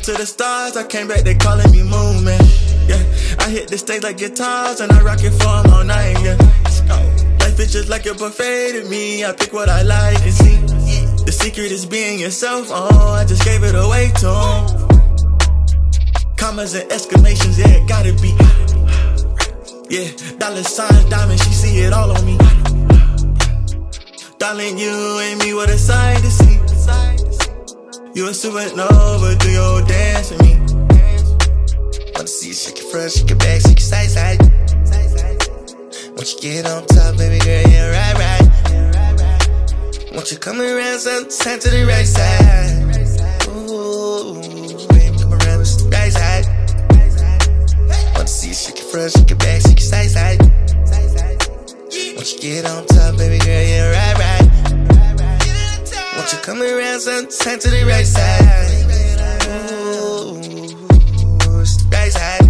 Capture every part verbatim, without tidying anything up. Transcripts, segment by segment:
went to the stars, I came back, they calling me Moon Man. Yeah, I hit the stage like guitars and I rock it for them all night. Yeah, life is just like a buffet to me. I pick what I like and see. The secret is being yourself. Oh, I just gave it away to 'em. Commas and exclamations, yeah, it gotta be. Yeah, dollar signs, diamonds, she see it all on me. Darling, you and me, what a sight to see. You a supernova, do your dance with me. Wanna see you shake it front, shake it back, shake it side, side. Once you get on top, baby girl, yeah, right, right. Once you come around, sometime to the right side. Ooh, baby, come around to the right side. Wanna see you shake it front, shake it back, shake it side, side. Once you get on top, baby girl, yeah, right, right. Once you come around, sometime to the right side. Ooh, it's the right side.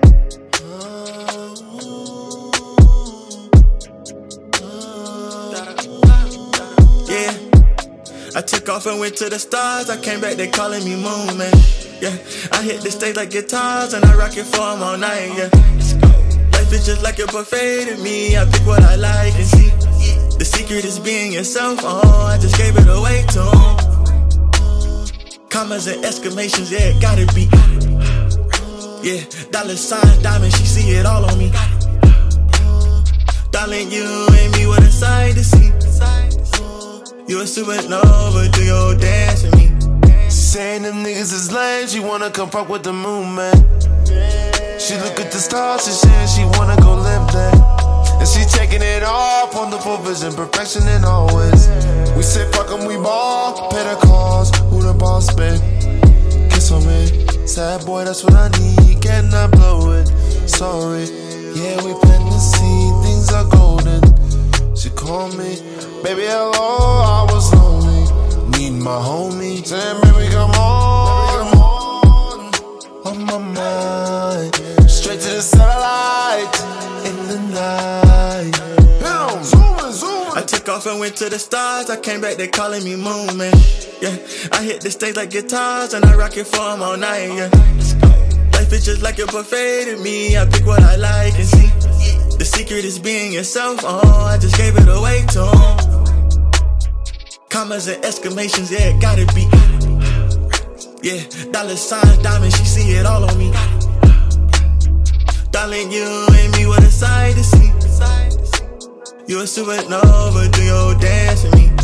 Yeah, I took off and went to the stars. I came back, they calling me Moon Man. Yeah, I hit the stage like guitars and I rock it for them all night. Yeah, life is just like a buffet to me. I pick what I like and see. The secret is being yourself. Oh, I just gave it away to 'em. Commas and exclamations, yeah, it gotta be. Yeah, dollar signs, diamonds, she see it all on me. Darling, you and me, what a sight to see. You a supernova, do your dance with me. Saying them niggas is lame, she wanna come fuck with the Moon Man. She look at the stars, she saying she wanna go live there. And she taking it off, wonderful vision, perfection and always. We say fuck 'em, we ball, pay the calls, who the boss been? Kiss on me, sad boy, that's what I need, can I blow it? Sorry, yeah, we plant the seed, things are golden. She called me, baby, hello, I was lonely, need my homie. Saying, baby, come on, on my mind, straight to the satellite, in the night. Zooming, zooming. I took off and went to the stars. I came back, they calling me Moon Man. Yeah, I hit the stage like guitars and I rock it for them all night. Yeah, life is just like a buffet to me. I pick what I like and see. The secret is being yourself. Oh, I just gave it away to 'em. Commas and exclamations, yeah, it gotta be. Yeah, dollar signs, diamonds, she see it all on me. Darling, you and me, what a sight to see. You a supernova, do your dance with me.